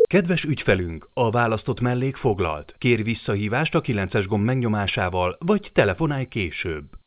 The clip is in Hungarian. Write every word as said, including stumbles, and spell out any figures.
Kedves ügyfelünk, a választott mellék foglalt. Kér visszahívást a kilences gomb megnyomásával, vagy telefonálj később.